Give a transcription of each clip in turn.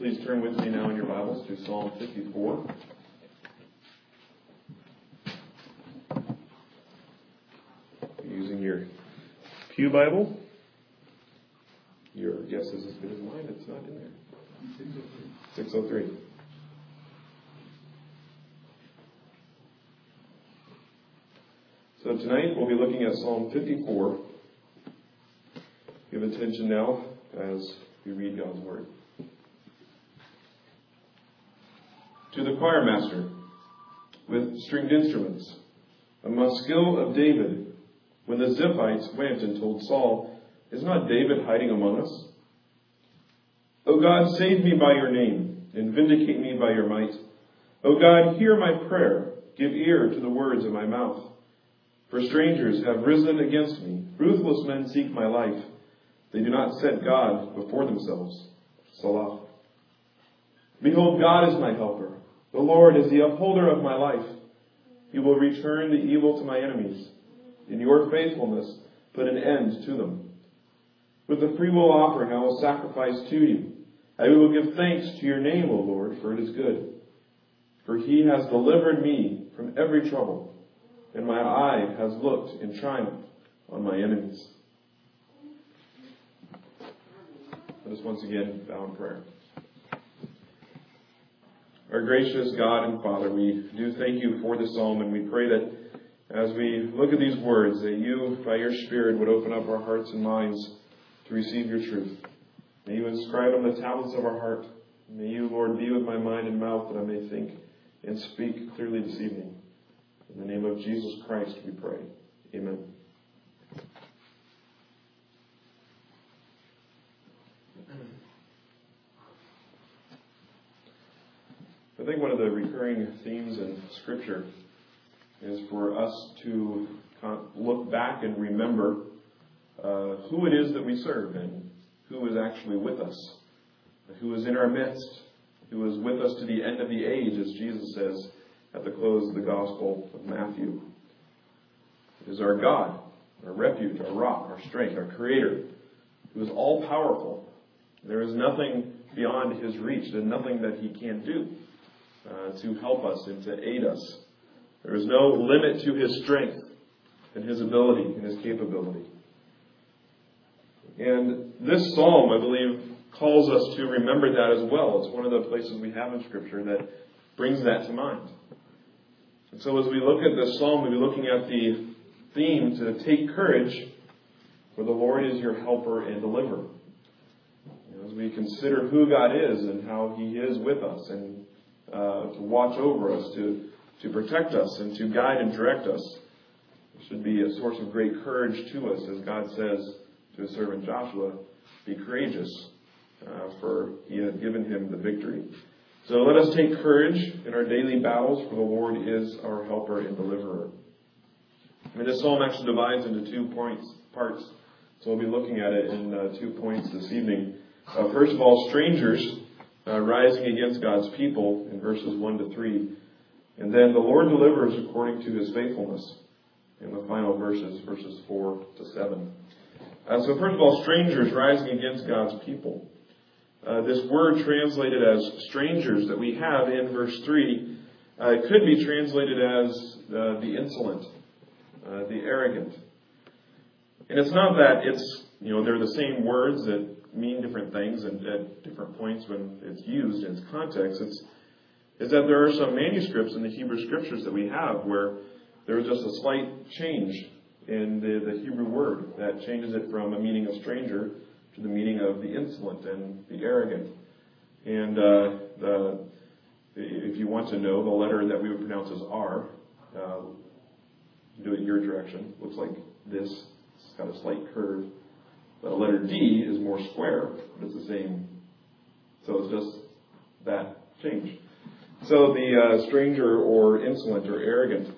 please turn with me now in your Bibles to Psalm 54. Using your Pew Bible. Your guess is as good as mine. It's not in there. 603. So tonight we'll be looking at Psalm 54. Give attention now as we read God's Word. To the choir master with stringed instruments, a maskil of David, when the Ziphites went and told Saul, "Is not David hiding among us?" O God, save me by your name, and vindicate me by your might. O God, hear my prayer, give ear to the words of my mouth. For strangers have risen against me, ruthless men seek my life. They do not set God before themselves. Salah. Behold, God is my helper. The Lord is the upholder of my life. He will return the evil to my enemies. In your faithfulness, put an end to them. With the freewill offering, I will sacrifice to you. I will give thanks to your name, O Lord, for it is good. For he has delivered me from every trouble, and my eye has looked in triumph on my enemies. Let us once again bow in prayer. Our gracious God and Father, we do thank you for this psalm, and we pray that as we look at these words, that you, by your Spirit, would open up our hearts and minds to receive your truth. May you inscribe on the tablets of our heart. May you, Lord, be with my mind and mouth that I may think and speak clearly this evening. In the name of Jesus Christ we pray. Amen. I think one of the recurring themes in Scripture is for us to look back and remember who it is that we serve and who is actually with us, who is in our midst, who is with us to the end of the age, as Jesus says at the close of the Gospel of Matthew. It is our God, our refuge, our rock, our strength, our Creator, who is all-powerful. There is nothing beyond his reach, and nothing that he can't do to help us and to aid us. There is no limit to his strength and his ability and his capability. And this psalm, I believe, calls us to remember that as well. It's one of the places we have in Scripture that brings that to mind. And so as we look at this psalm, we'll be looking at the theme to take courage, for the Lord is your helper and deliverer. As we consider who God is and how he is with us and to watch over us, to protect us and to guide and direct us, it should be a source of great courage to us, as God says to his servant Joshua, be courageous, for he had given him the victory. So let us take courage in our daily battles, for the Lord is our helper and deliverer. This psalm actually divides into 2 parts, so we'll be looking at it in 2 points this evening. First of all, strangers rising against God's people in verses 1 to 3. And then the Lord delivers according to his faithfulness in the final verses 4 to 7. So first of all, strangers rising against God's people. This word translated as strangers that we have in verse 3 could be translated as the insolent, the arrogant. And it's not that they're the same words that mean different things and at different points when it's used in its context. It's that there are some manuscripts in the Hebrew Scriptures that we have where there is just a slight change in the Hebrew word that changes it from a meaning of stranger to the meaning of the insolent and the arrogant. And if you want to know, the letter that we would pronounce as R, do it your direction, looks like this. It's got a slight curve. The letter D is more square, but it's the same. So it's just that change. So the stranger or insolent or arrogant.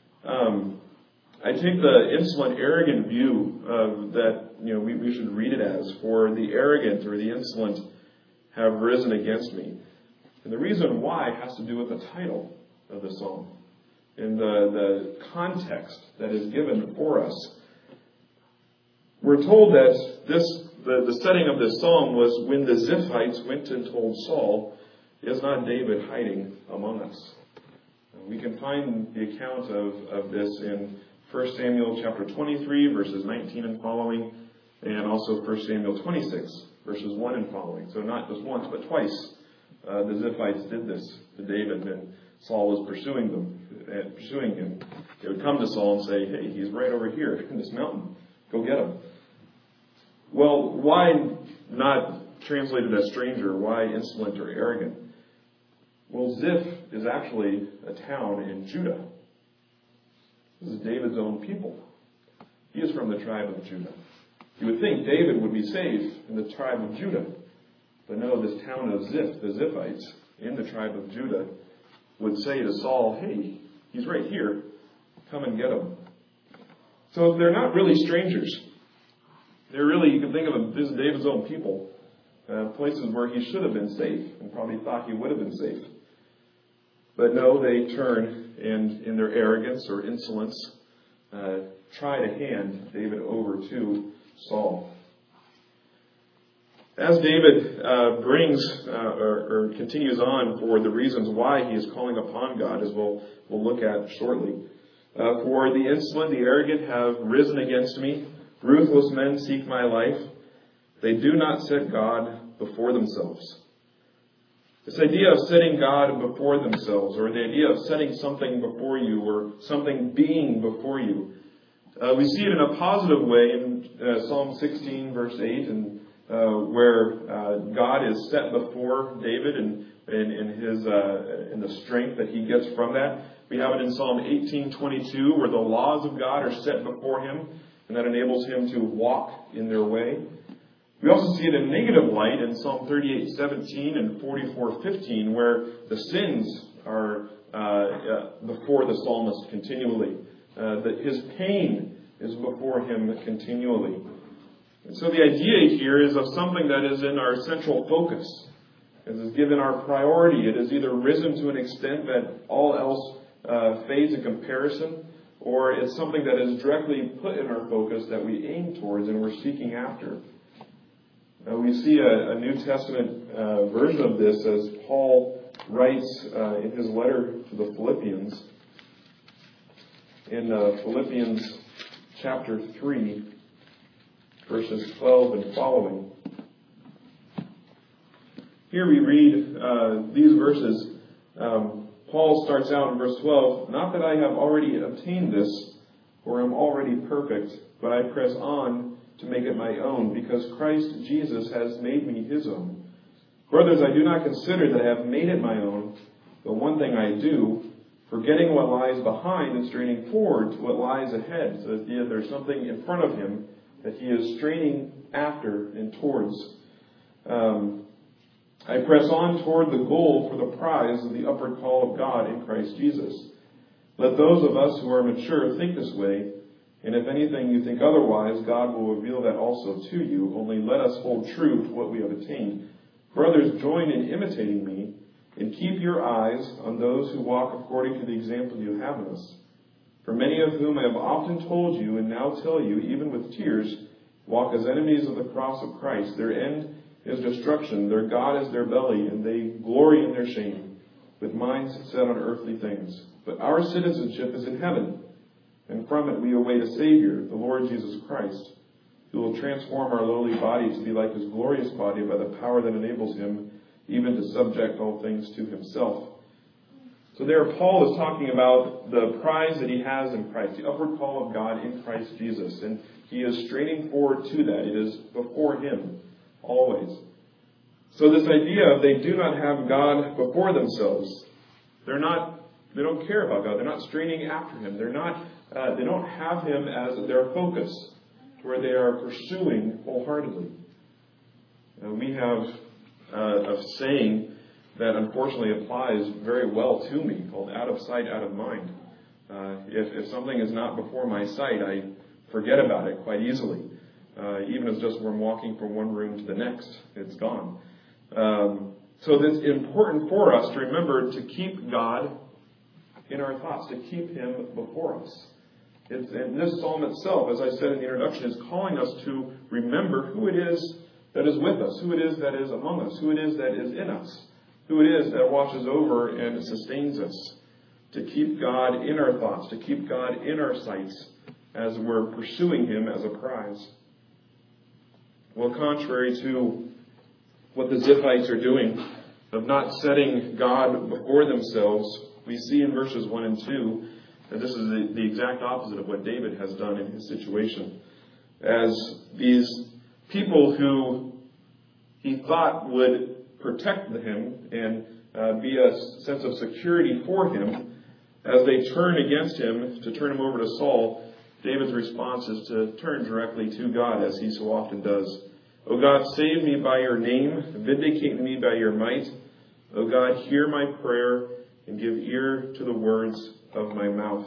I take the insolent, arrogant view that we should read it as, for the arrogant or the insolent have risen against me. And the reason why has to do with the title of the psalm and the context that is given for us. We're told that this the setting of this psalm was when the Ziphites went and told Saul, "Is not David hiding among us?" We can find the account of this in 1 Samuel chapter 23, verses 19 and following, and also 1 Samuel 26, verses 1 and following. So not just once, but twice the Ziphites did this to David, and Saul was pursuing him. They would come to Saul and say, "Hey, he's right over here in this mountain. Go get him." Well, why not translated as stranger? Why insolent or arrogant? Well, Ziph is actually a town in Judah. This is David's own people. He is from the tribe of Judah. You would think David would be safe in the tribe of Judah. But no, this town of Ziph, the Ziphites, in the tribe of Judah, would say to Saul, "Hey, he's right here. Come and get him." So they're not really strangers. They're really, you can think of them, this is David's own people. Places where he should have been safe and probably thought he would have been safe. But no, they turn and in their arrogance or insolence try to hand David over to Saul. As David brings or continues on for the reasons why he is calling upon God, as we'll look at shortly. For the insolent, the arrogant have risen against me. Ruthless men seek my life. They do not set God before themselves. This idea of setting God before themselves, or the idea of setting something before you, or something being before you, we see it in a positive way in Psalm 16, verse 8, and where God is set before David and in the strength that he gets from that. We have it in Psalm 18:22, where the laws of God are set before him, and that enables him to walk in their way. We also see it in negative light in Psalm 38:17 and 44:15, where the sins are before the psalmist continually. That his pain is before him continually. And so the idea here is of something that is in our central focus. It is given our priority. It has either risen to an extent that all else fades in comparison, or it's something that is directly put in our focus that we aim towards and we're seeking after. We see a New Testament version of this as Paul writes in his letter to the Philippians. In Philippians chapter 3, verses 12 and following. Here we read these verses. Paul starts out in verse 12, "Not that I have already obtained this, or am already perfect, but I press on to make it my own, because Christ Jesus has made me his own. Brothers, I do not consider that I have made it my own, but one thing I do, forgetting what lies behind and straining forward to what lies ahead." So that there's something in front of him that he is straining after and towards. "I press on toward the goal for the prize of the upward call of God in Christ Jesus. Let those of us who are mature think this way, and if anything you think otherwise, God will reveal that also to you. Only let us hold true to what we have attained. Brothers, join in imitating me, and keep your eyes on those who walk according to the example you have in us. For many of whom I have often told you, and now tell you, even with tears, walk as enemies of the cross of Christ. Their end is destruction. Their God is their belly, and they glory in their shame, with minds set on earthly things. But our citizenship is in heaven, and from it we await a Savior, the Lord Jesus Christ, who will transform our lowly body to be like his glorious body by the power that enables him even to subject all things to himself." So there Paul is talking about the prize that he has in Christ, the upward call of God in Christ Jesus. And he is straining forward to that. It is before him, always. So this idea of they do not have God before themselves. They don't care about God. They're not straining after him. They don't have him as their focus, where they are pursuing wholeheartedly. We have a saying that unfortunately applies very well to me, called out of sight, out of mind. If something is not before my sight, I forget about it quite easily. Even as just when walking from one room to the next, it's gone. So it's important for us to remember to keep God in our thoughts, to keep him before us. And this psalm itself, as I said in the introduction, is calling us to remember who it is that is with us, who it is that is among us, who it is that is in us, who it is that watches over and sustains us, to keep God in our thoughts, to keep God in our sights as we're pursuing Him as a prize. Well, contrary to what the Ziphites are doing, of not setting God before themselves, we see in verses 1 and 2 that this is the exact opposite of what David has done in his situation. As these people who he thought would protect him and be a sense of security for him, as they turn against him to turn him over to Saul, David's response is to turn directly to God, as he so often does. O God, save me by your name, vindicate me by your might. O God, hear my prayer and give ear to the words of my mouth.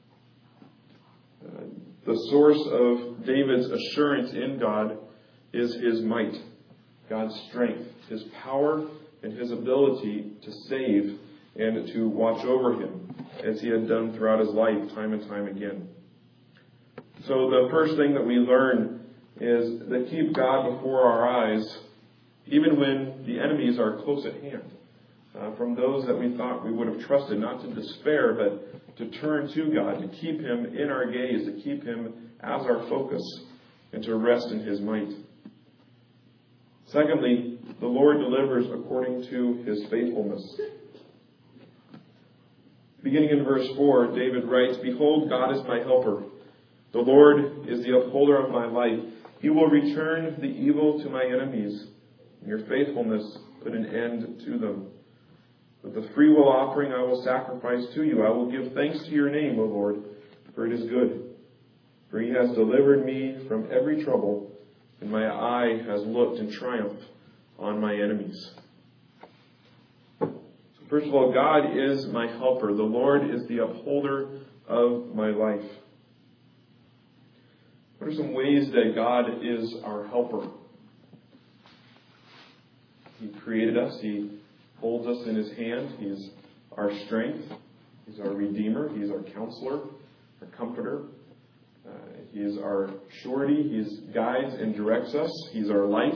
The source of David's assurance in God is his might, God's strength, his power, and his ability to save and to watch over him, as he had done throughout his life, time and time again. So the first thing that we learn is to keep God before our eyes, even when the enemies are close at hand. From those that we thought we would have trusted, not to despair, but to turn to God, to keep Him in our gaze, to keep Him as our focus, and to rest in His might. Secondly, the Lord delivers according to His faithfulness. Beginning in verse 4, David writes, Behold, God is my helper. The Lord is the upholder of my life. He will return the evil to my enemies, and your faithfulness put an end to them. With the freewill offering I will sacrifice to you. I will give thanks to your name, O Lord, for it is good. For He has delivered me from every trouble, and my eye has looked in triumph on my enemies. First of all, God is my helper. The Lord is the upholder of my life. What are some ways that God is our helper? He created us. He holds us in His hand. He's our strength. He's our Redeemer. He's our counselor, our comforter. He is our surety. He guides and directs us. He's our light.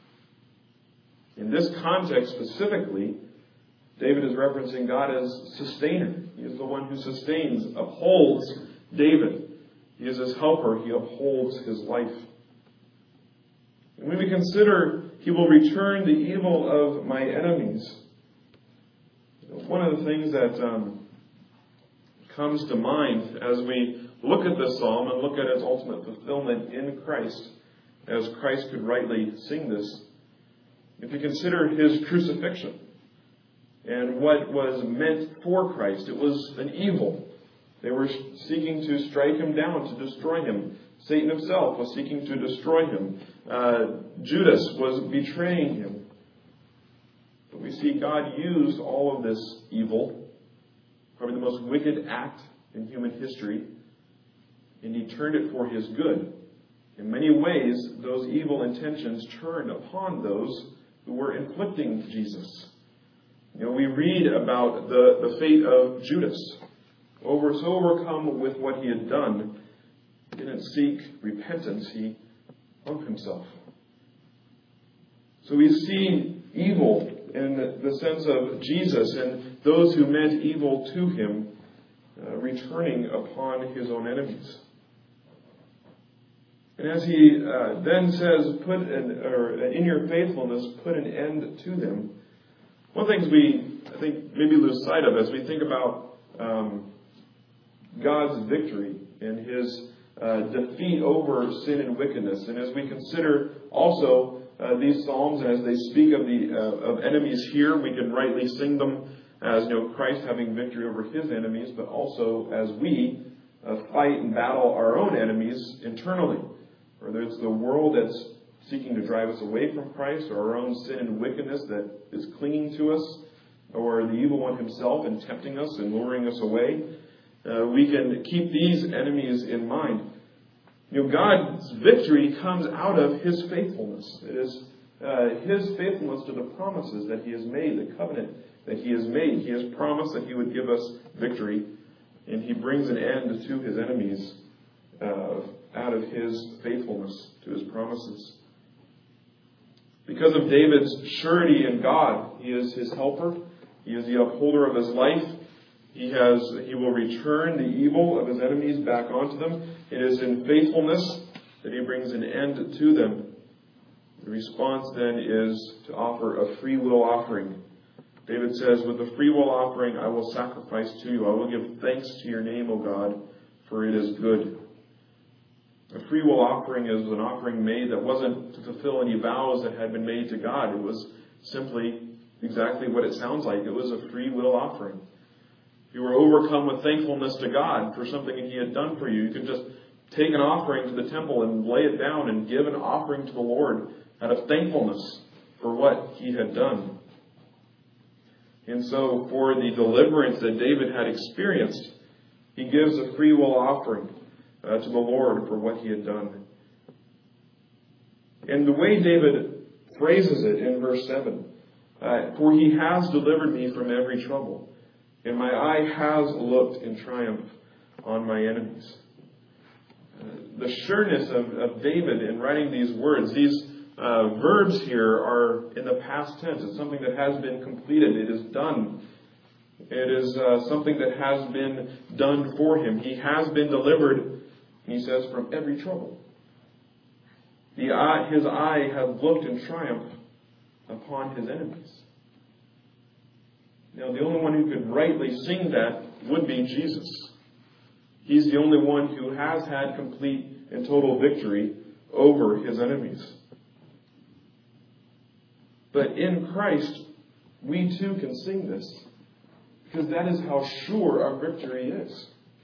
In this context specifically, David is referencing God as sustainer. He is the one who sustains, upholds David. He is his helper. He upholds his life. And when we consider He will return the evil of my enemies, one of the things that comes to mind as we look at this psalm and look at its ultimate fulfillment in Christ, as Christ could rightly sing this, if you consider His crucifixion, and what was meant for Christ. It was an evil. They were seeking to strike Him down, to destroy Him. Satan himself was seeking to destroy Him. Judas was betraying Him. But we see God used all of this evil, probably the most wicked act in human history, and He turned it for His good. In many ways, those evil intentions turned upon those who were inflicting Jesus. We read about the fate of Judas. So overcome with what he had done, he didn't seek repentance. He hung himself. So we see evil in the sense of Jesus and those who meant evil to Him returning upon His own enemies. And as He then says, in your faithfulness, put an end to them. One of the things we, I think, maybe lose sight of as we think about God's victory and His defeat over sin and wickedness, and as we consider also these psalms, and as they speak of enemies here, we can rightly sing them as Christ having victory over His enemies, but also as we fight and battle our own enemies internally, whether it's the world that's seeking to drive us away from Christ, or our own sin and wickedness that is clinging to us, or the evil one himself and tempting us and luring us away. We can keep these enemies in mind. God's victory comes out of His faithfulness. It is His faithfulness to the promises that He has made, the covenant that He has made. He has promised that He would give us victory, and He brings an end to His enemies out of His faithfulness to His promises. Because of David's surety in God, He is his helper. He is the upholder of his life. He will return the evil of his enemies back onto them. It is in faithfulness that He brings an end to them. The response then is to offer a free will offering. David says, with a free will offering I will sacrifice to you. I will give thanks to your name, O God, for it is good. A free will offering is an offering made that wasn't to fulfill any vows that had been made to God. It was simply exactly what it sounds like. It was a free will offering. If you were overcome with thankfulness to God for something that He had done for you, you could just take an offering to the temple and lay it down and give an offering to the Lord out of thankfulness for what He had done. And so for the deliverance that David had experienced, he gives a free will offering to the Lord for what he had done. And the way David phrases it in verse 7, for He has delivered me from every trouble, and my eye has looked in triumph on my enemies. The sureness of David in writing these words, these verbs here are in the past tense. It's something that has been completed. It is done. It is something that has been done for him. He has been delivered, he says, from every trouble. His eye has looked in triumph upon his enemies. Now, the only one who could rightly sing that would be Jesus. He's the only one who has had complete and total victory over his enemies. But in Christ, we too can sing this, because that is how sure our victory is.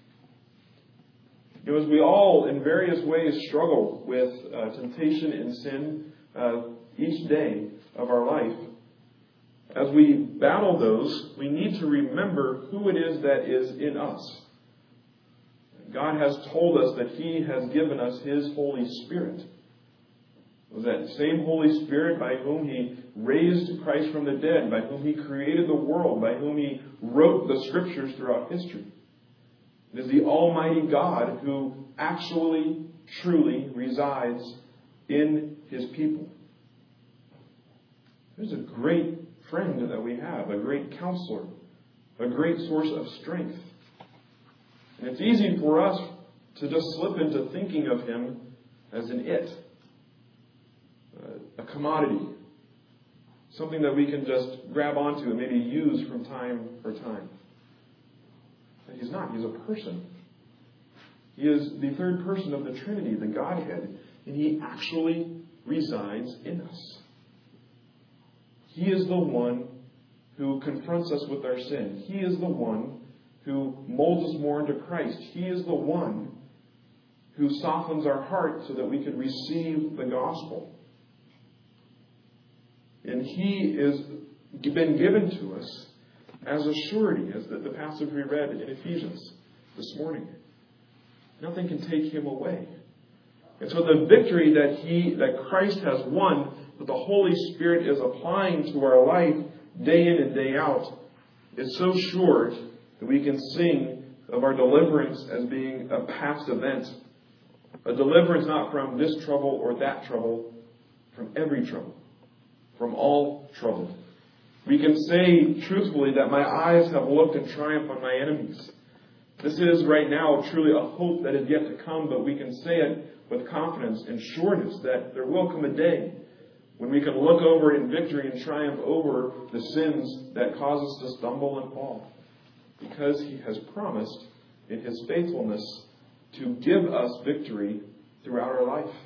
As we all, in various ways, struggle with temptation and sin each day of our life, as we battle those, we need to remember who it is that is in us. God has told us that He has given us His Holy Spirit. It was that same Holy Spirit by whom He raised Christ from the dead, by whom He created the world, by whom He wrote the Scriptures throughout history. It is the Almighty God who actually, truly resides in His people. There's a great friend that we have, a great counselor, a great source of strength. And it's easy for us to just slip into thinking of Him as an it, a commodity, something that we can just grab onto and maybe use from time to time. But He's not. He's a person. He is the third person of the Trinity, the Godhead, and He actually resides in us. He is the one who confronts us with our sin. He is the one who molds us more into Christ. He is the one who softens our heart so that we can receive the gospel. And He has been given to us as a surety, as the passage we read in Ephesians this morning. Nothing can take Him away. And so the victory that Christ has won, that the Holy Spirit is applying to our life day in and day out, is so sure that we can sing of our deliverance as being a past event. A deliverance not from this trouble or that trouble, from every trouble, from all trouble. We can say truthfully that my eyes have looked in triumph on my enemies. This is right now truly a hope that is yet to come, but we can say it with confidence and sureness that there will come a day when we can look over in victory and triumph over the sins that cause us to stumble and fall. Because He has promised in His faithfulness to give us victory throughout our life.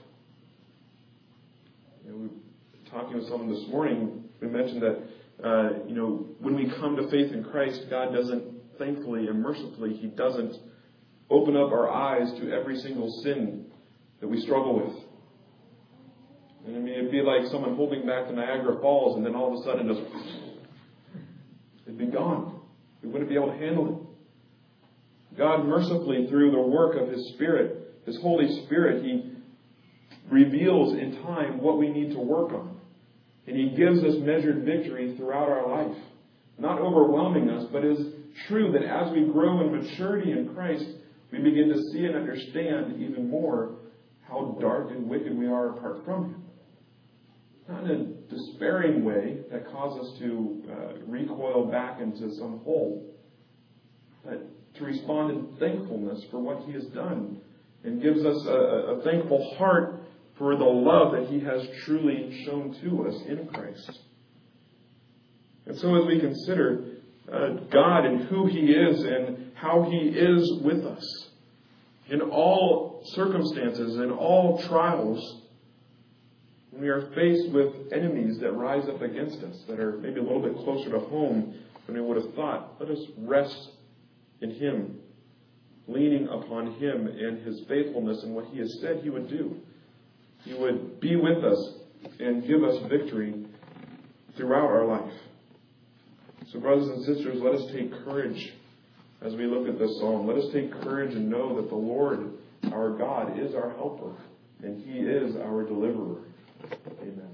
We were talking with someone this morning. We mentioned that when we come to faith in Christ, God doesn't, thankfully and mercifully, He doesn't open up our eyes to every single sin that we struggle with. And I mean, it'd be like someone holding back the Niagara Falls and then all of a sudden just, it'd be gone. We wouldn't be able to handle it. God mercifully, through the work of His Spirit, His Holy Spirit, He reveals in time what we need to work on. And He gives us measured victory throughout our life. Not overwhelming us, but it is true that as we grow in maturity in Christ, we begin to see and understand even more how dark and wicked we are apart from Him. Not in a despairing way that causes us to recoil back into some hole, but to respond in thankfulness for what He has done, and gives us a thankful heart for the love that He has truly shown to us in Christ. And so as we consider God and who He is and how He is with us in all circumstances, in all trials, when we are faced with enemies that rise up against us, that are maybe a little bit closer to home than we would have thought, let us rest in Him, leaning upon Him and His faithfulness and what He has said He would do. He would be with us and give us victory throughout our life. So brothers and sisters, let us take courage as we look at this psalm. Let us take courage and know that the Lord, our God, is our helper, and He is our deliverer. Amen.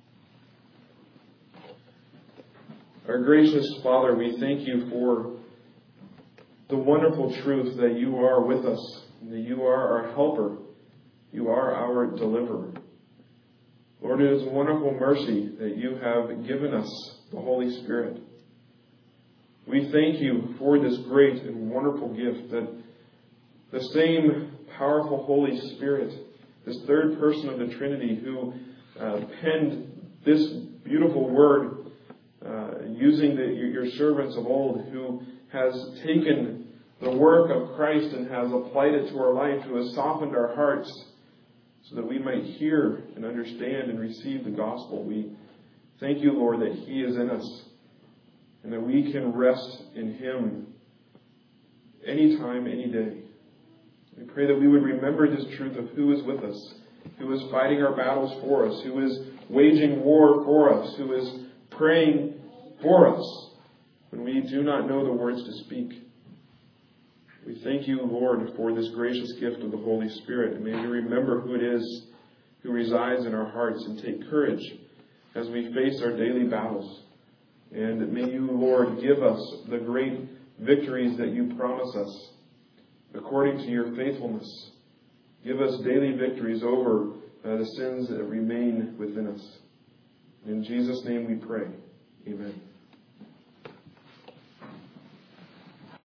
Our gracious Father, we thank You for the wonderful truth that You are with us, and that You are our helper. You are our deliverer. Lord, it is a wonderful mercy that You have given us the Holy Spirit. We thank You for this great and wonderful gift, that the same powerful Holy Spirit, this third person of the Trinity who penned this beautiful word using Your servants of old, who has taken the work of Christ and has applied it to our life, who has softened our hearts so that we might hear and understand and receive the gospel. We thank You, Lord, that He is in us and that we can rest in Him anytime, any day. We pray that we would remember this truth of who is with us, who is fighting our battles for us, who is waging war for us, who is praying for us when we do not know the words to speak. We thank You, Lord, for this gracious gift of the Holy Spirit. And may we remember who it is who resides in our hearts, and take courage as we face our daily battles. And may You, Lord, give us the great victories that You promise us according to Your faithfulness. Give us daily victories over the sins that remain within us. In Jesus' name we pray. Amen.